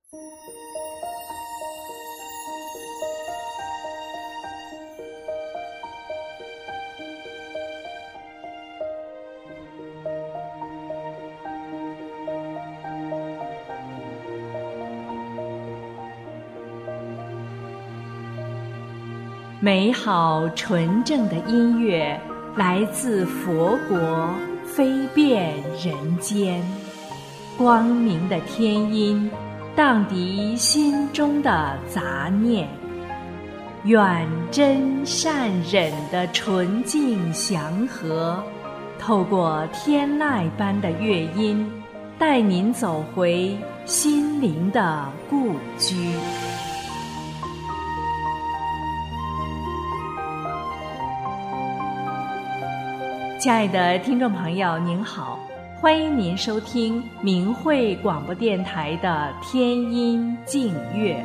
美好纯正的音乐来自佛国，飞遍人间。光明的天音荡涤心中的杂念，愿真善忍的纯净祥和透过天籁般的乐音，带您走回心灵的故居。亲爱的听众朋友您好，欢迎您收听明慧广播电台的天音净乐。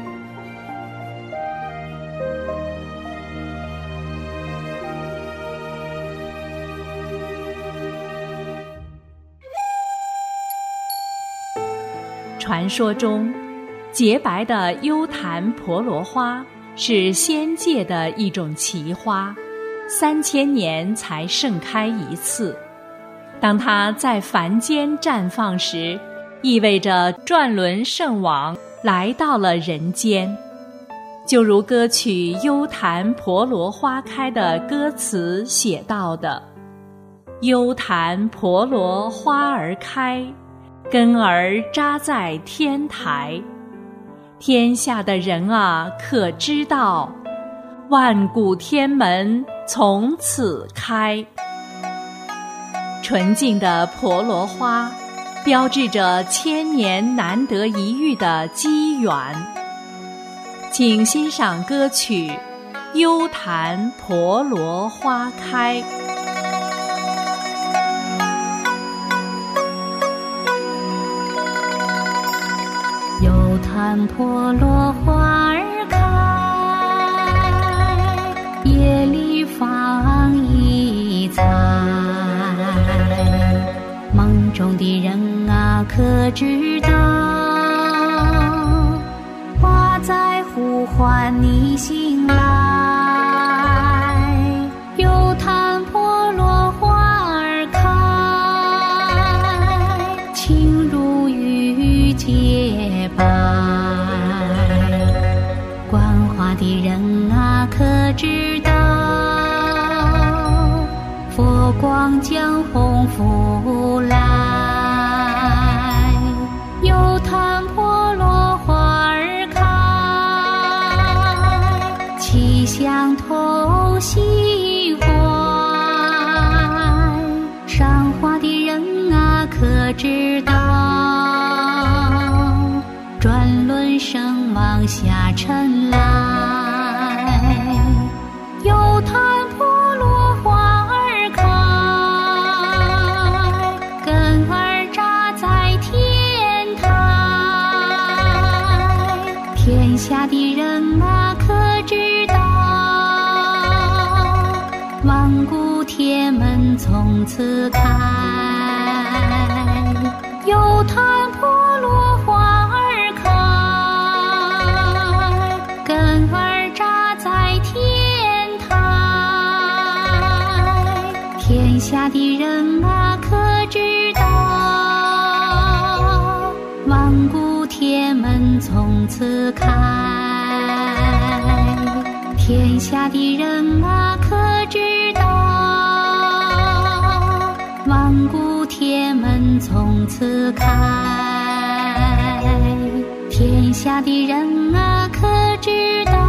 传说中，洁白的幽檀婆罗花是仙界的一种奇花，3000年才盛开一次。当它在凡间绽放时，意味着转轮圣王来到了人间。就如歌曲《幽檀婆罗花开》的歌词写到的：幽檀婆罗花儿开，根儿扎在天台。天下的人啊，可知道，万古天门从此开。纯净的婆罗花标志着1000年难得一遇的机缘。请欣赏歌曲《幽檀婆罗花开》。 幽檀婆罗花儿开，夜里放一彩，梦中的人啊，可知道，花在呼唤你醒来。幽檀婆罗花儿开，情如玉洁白，观花的人啊，可知道，佛光将红拂来。幽檀婆罗花儿开，气香透心怀，赏花的人啊，可知道，转轮圣王下尘来。幽檀婆罗花儿开，根儿扎在天台。天下的人啊，可知道，万古天门从此开。幽檀婆罗花儿开，根儿扎在天台。天下的人啊，可知道，万古天门从此开。天下的人啊，可知道，万古天门从此开。天下的人啊，可知道，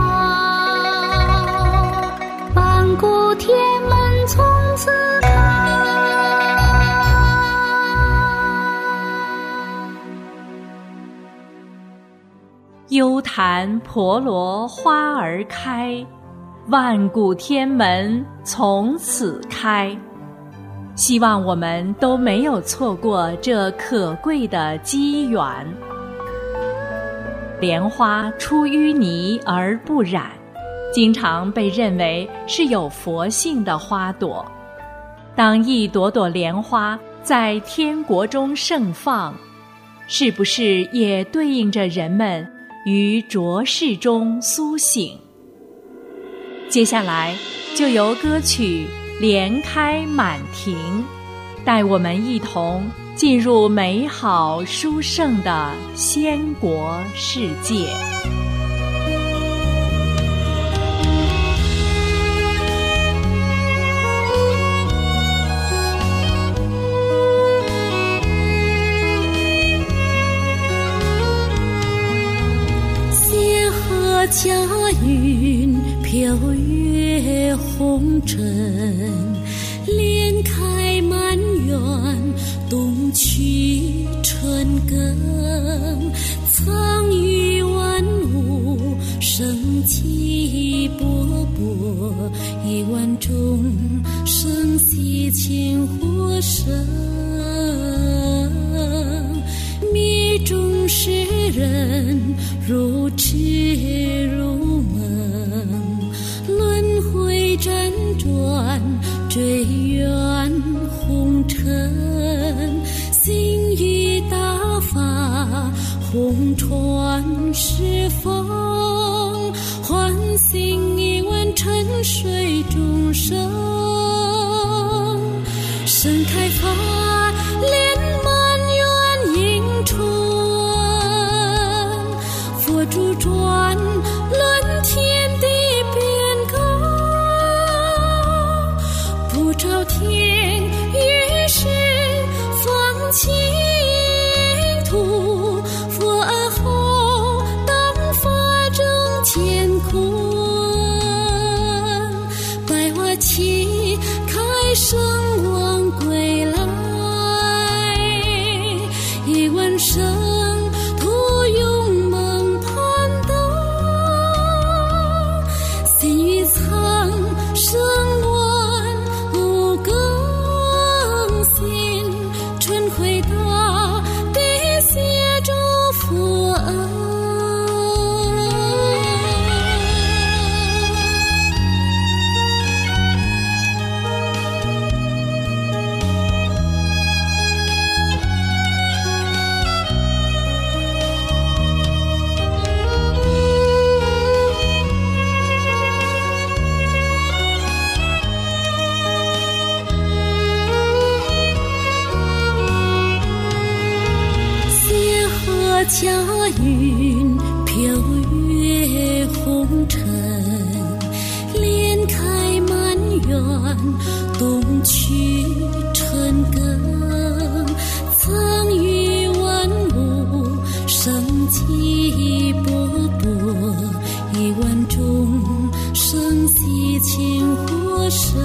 万古天门从此开。 幽檀婆罗花儿开，万古天门从此开。希望我们都没有错过这可贵的机缘。莲花出淤泥而不染，经常被认为是有佛性的花朵。当一朵朵莲花在天国中盛放， 是不是也对应着人们于浊世中苏醒？接下来就由歌曲《莲开满庭》带我们一同进入美好殊胜的仙国世界。 仙鹤驾云飘越红尘，莲开满园冬去春耕，藏于万物生机勃勃，亿万众生息情活生，迷中世人如痴如梦，轮回辗转追远红尘，心于大法红传十方，唤醒亿万沉睡众生，盛开法莲满园迎春，佛主转论天地变高，不照天于是放净土，佛后当法正乾坤，百花齐开生王归来，亿万生徒永梦攀登，心于苍生乱无更新，春回大地谢诸佛恩。驾云飘越红尘，莲开满园冬去春耕，藏于万物生机勃勃，亿万众生息情活生，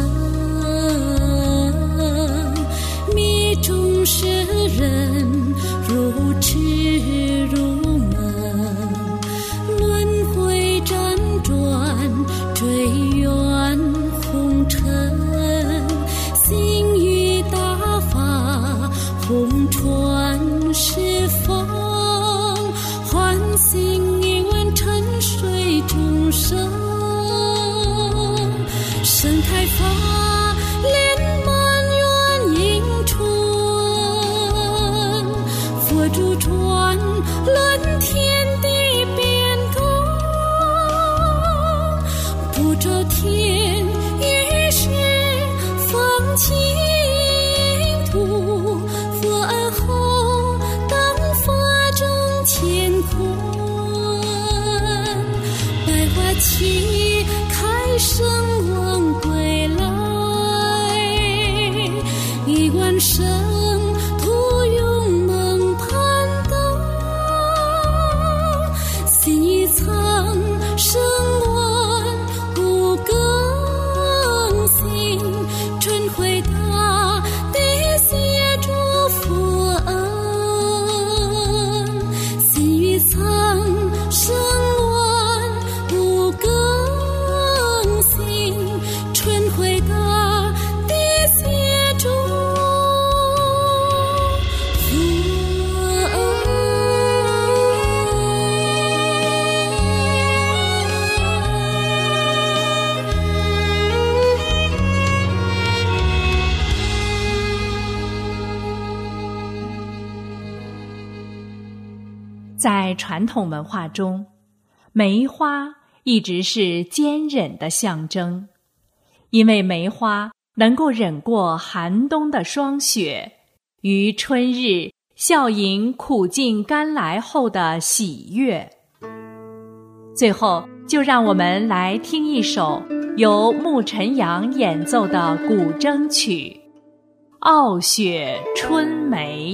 迷中世人如痴如梦，轮回辗转追远红尘，心于大法红传十方，唤醒亿万沉睡众生，盛开法莲满园迎春，佛主转论天地变高，不照天于是放净土，佛恩后当法正乾坤，百花齐开生王归来，亿万生徒永梦攀登，心于苍生乱无更新，春回大地谢诸佛恩，心于苍生乱无更新，春在传统文化中，梅花一直是坚忍的象征，因为梅花能够忍过寒冬的霜雪，于春日笑迎苦尽甘来后的喜悦。最后，就让我们来听一首由穆晨阳演奏的古筝曲《傲雪春梅》。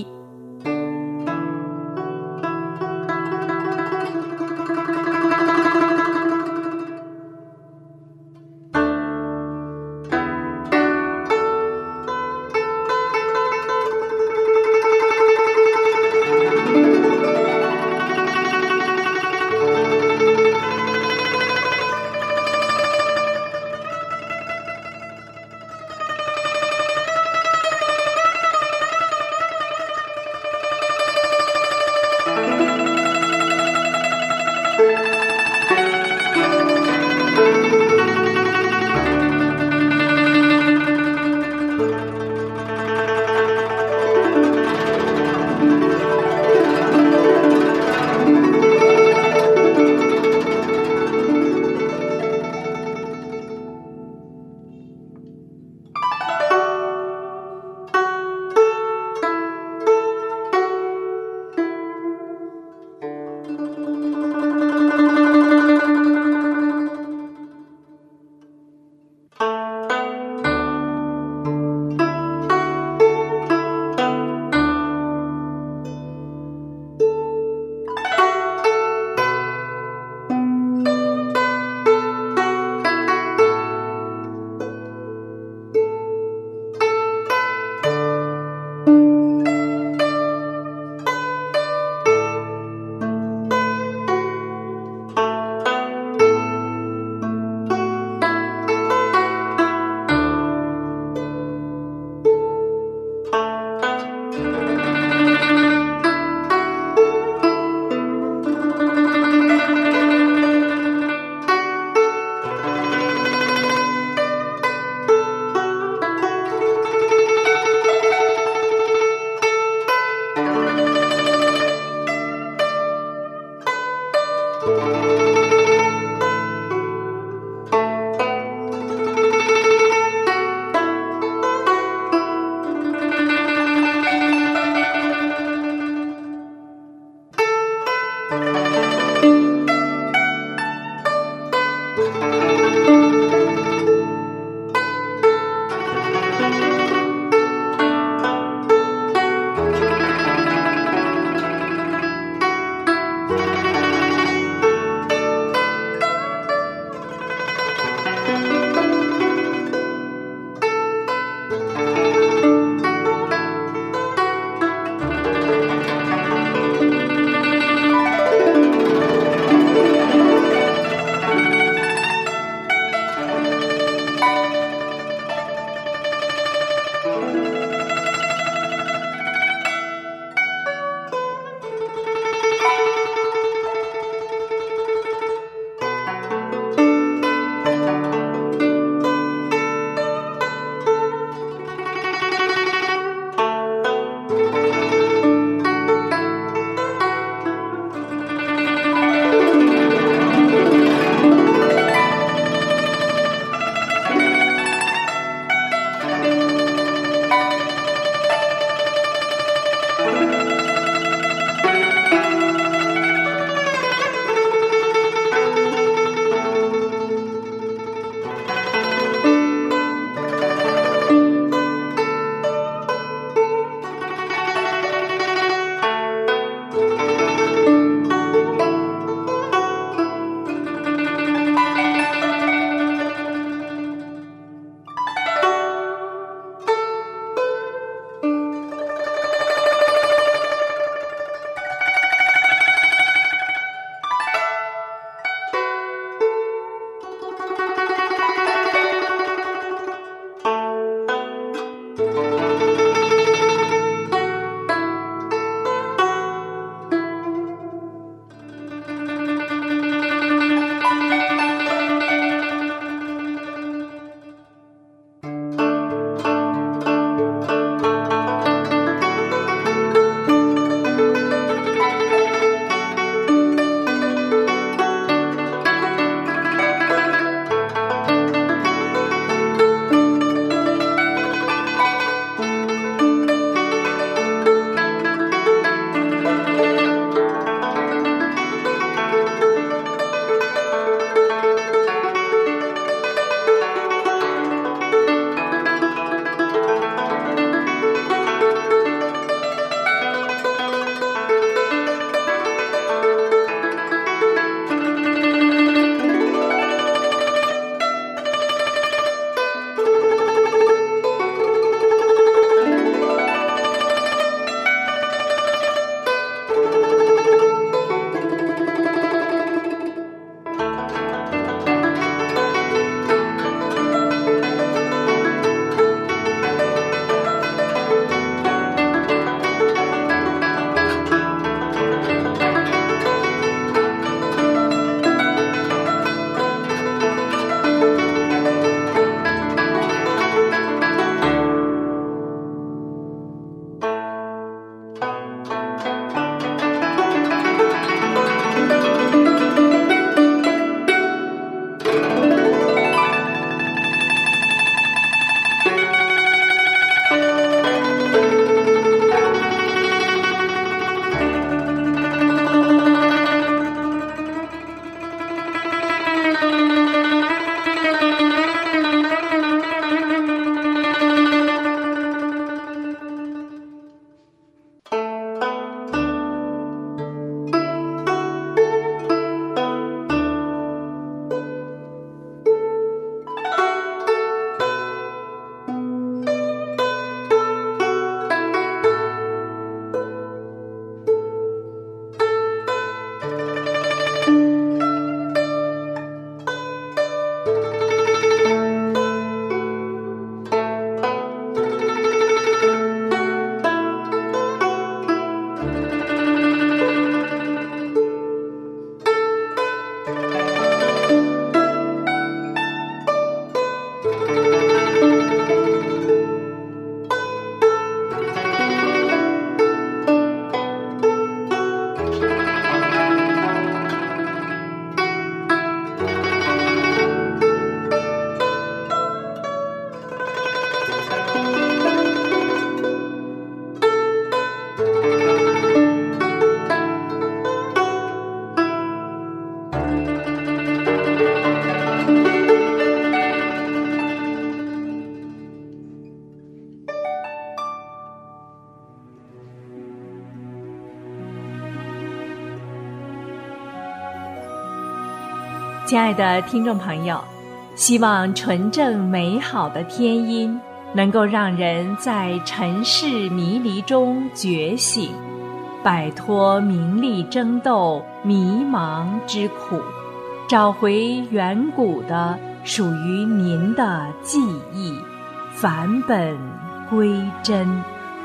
亲爱的听众朋友，希望纯正美好的天音能够让人在尘世迷离中觉醒，摆脱名利争斗、迷茫之苦，找回远古的属于您的记忆，返本归真。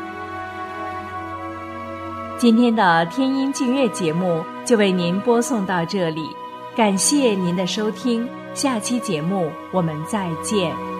今天的天音净月节目就为您播送到这里，感谢您的收听，下期节目我们再见。